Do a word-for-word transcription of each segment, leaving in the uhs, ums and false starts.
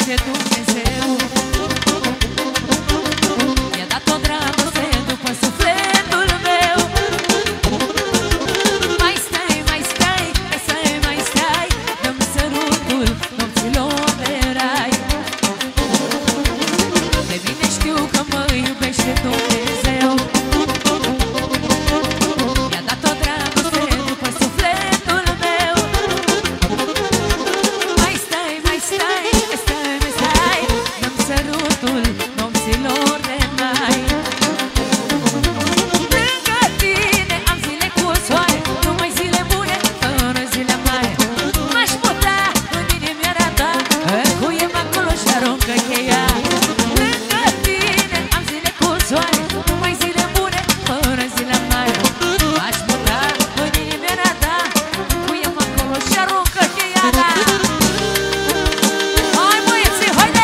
ce Dumnezeu mi-a dat o dragoste după sufletul meu. Mai stai, mai stai, mai stai, mai stai, dă-mi sărutul nopților de rai. De mine știu că mă iubește Dumnezeu. Mi-a dat o dragoste după sufletul meu. Mai stai, mai stai, mai stai, mai stai, dă-mi sărutul nopților de mai. Lângă tine am zile cu soare, numai zile bune, fără zile mari. M-aș putea în inimioara ta, cuiem acolo și aruncă cheia. Lângă tine am zile cu soare, numai zile bune, fără zile mari. M-aș putea în inimioara ta, cuiem acolo și aruncă cheia. Hai băieții, haide!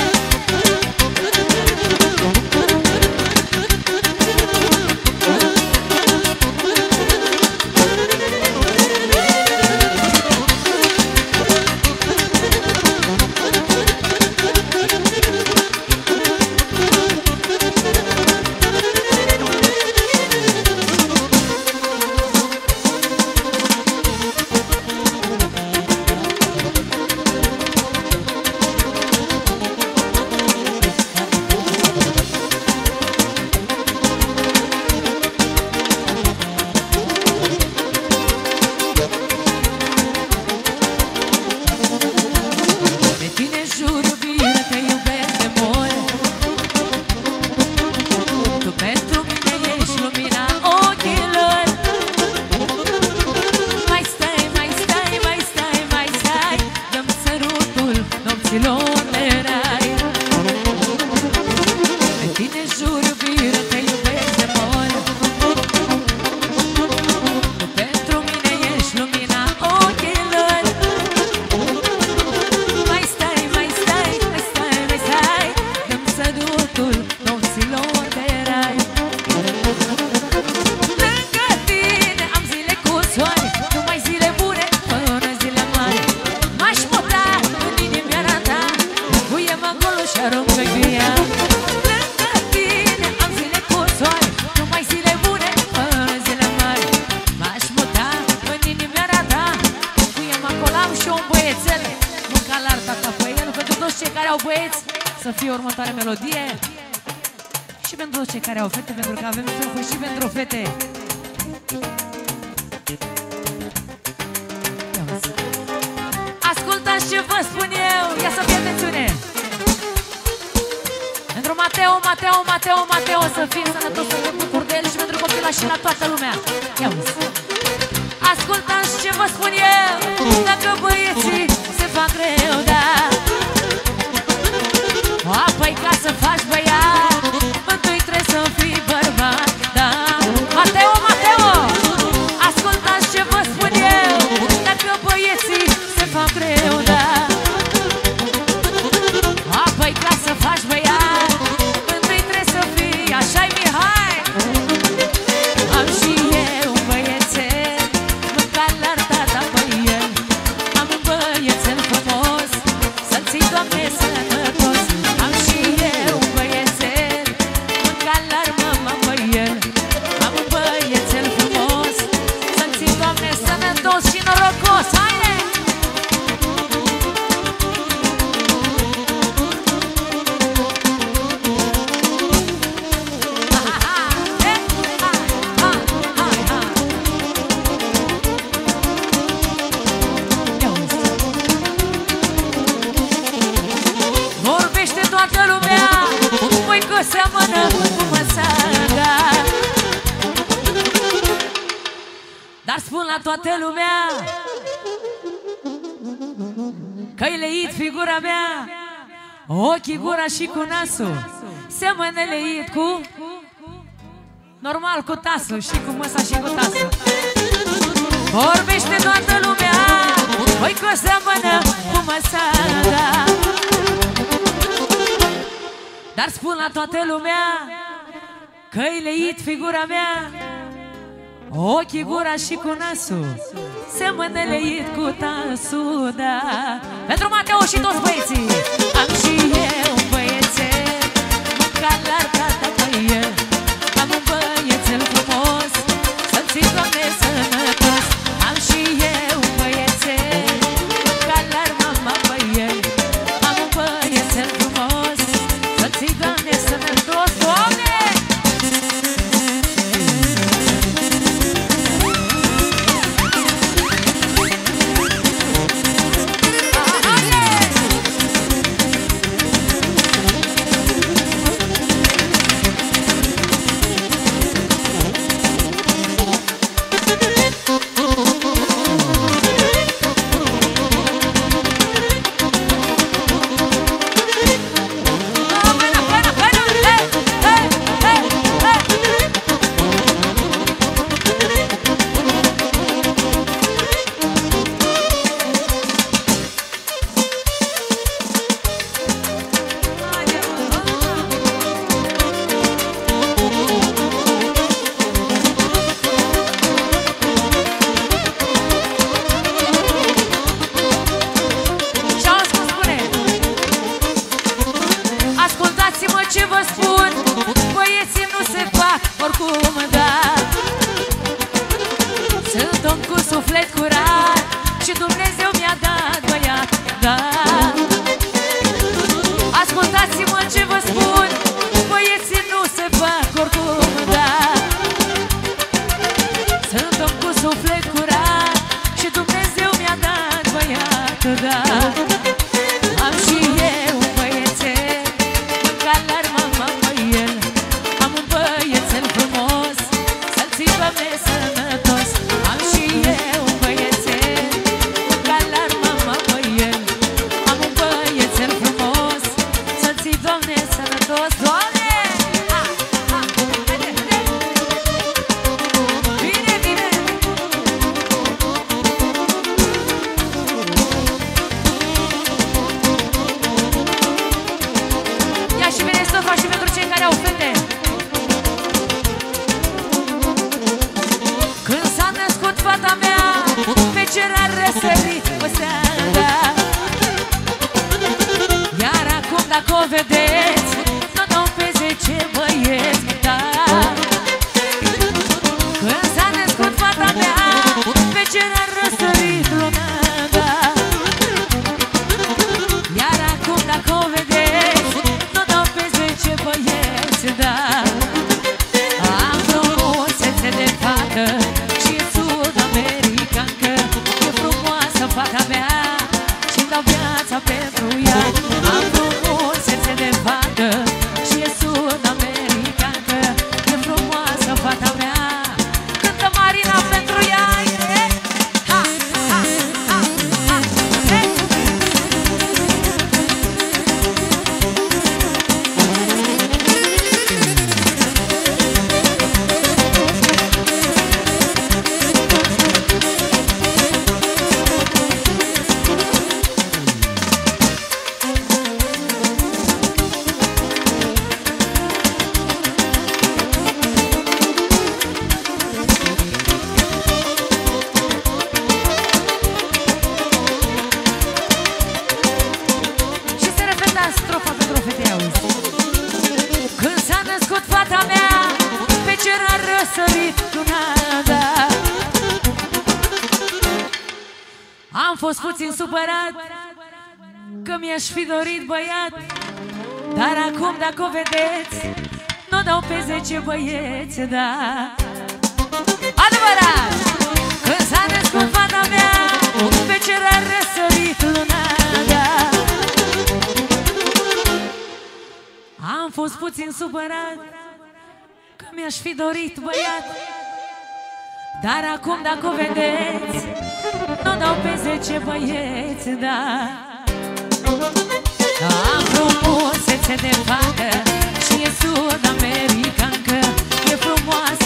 Pe tine jur, iubire, te iubesc de mult. Tu pentru mine ești lumina ochilor. Mai stai, mai stai, mai stai, mai stai, dă-mi sărutul nopților de rai. Pe tine jur, iubire, te iubesc de mult. Tu pentru mine ești lumina ochilor. Mai stai, mai stai, mai stai, mai stai, dă-mi sărutul nopților de rai. Lângă tine am zile cu soare, numai zile bune, fără zile mari. M-aș putea în inimioara ta, cuiem acolo și aruncă cheia. Lângă tine am zile cu soare, numai zile bune, fără zile mari. M-aș putea în inimioara ta, cuiem acolo. Am și un băiețel, mânca la tata pe el, pentru toți cei care au băieți, să fie următoarea melodie. Și pentru toți cei care au fete, pentru că avem trufuri și pentru fete. Ia uzi. Ascultați ce vă spun eu, ia să fie atențiune. Pentru Mateo, Mateo, Mateo, Mateo, să fie sănătos, să te bucuri de el și pentru copila și la toată lumea. Ia uzi. Ascultați ce vă spun eu, dacă băieții se fac greu, da. Apoi ca să faci băiat, întâi trebuie să fii bărbat, da. Mateo, Mateo, ascultați ce vă spun eu, dacă băieții se fac greu, da. Apoi ca să faci băiat, întâi trebuie să fii, așa-i Mihai. Am și eu un băiețel, mânca la tata pe el. Am un băiețel frumos, să-l ții, Doamne, sănătos. Am și eu un băiețel, mânca la mama pe el. Am un băiețel frumos, să-l ții, Doamne, sănătos și norocos. Haide! Vorbește toată lumea, voi că seamănă cu măsaga. Dar spun la toată lumea că-i leit figura mea, ochii, gura și cu nasul. Seamănă leit cu, normal, cu tasul și cu măsa și cu tasul. Vorbește toată lumea, voi că seamănă cu măsaga. Dar spun la toată lumea că-i leit figura mea, ochii, gura și cu nasul. Semănă leit cu tasul, da. Pentru Mateo și toți băieții. Am oricum da. Sunt om cu suflet curat și Dumnezeu mi-a dat băiat, da. Ascultați-mă ce vă spun, băieții nu se fac oricum, da. Sunt om cu suflet curat și Dumnezeu mi-a dat băiat, da. Am și eu un băiețel, ca l-arma mamă el. Am un băiețel frumos, să-l ții Doamne sănătos. Am și eu un băiețel, ca l-arma mamă el. Am un băiețel frumos, să-l ții Doamne sănătos. Doamne! Ha, ha, haide, haide! Bine, bine! Ia și vine stofa și pentru cei care au fete. Când s-a născut fata mea, pe cer a răsărit o seara. Iar acum dacă o vedeți, nu dau pe zece băieți, da. Când s-a născut fata mea, pe cer a răsărit luna, da. Iar acum dacă o vedeți, nu dau pe zece băieți, da. Am frumusețe de fată și e sud-americancă. E frumoasă fata mea și-mi dau viața pentru ea. Am frumusețe de fată și e sud-americancă. E frumoasă fata mea, cântă Marina pentru ea. Ha, ha, ha, ha, hey! Și se repeta strofa pentru fete, auzi. Când s-a născut fata mea, pe cer a răsărit luna, da. Am fost puțin supărat că mi-aș fi dorit băiat. Dar acum dacă o vedeți, nu dau pe zece băieți, da. Adevărat! Când s-a născut fata mea, pe cer a răsărit luna, da. Am fost puțin supărat că mi-aș fi dorit băiat. Dar acum dacă o vedeți, nu dau pe zece băieți, da. Am frumusețe de fată și e sud-americancă. E frumoasă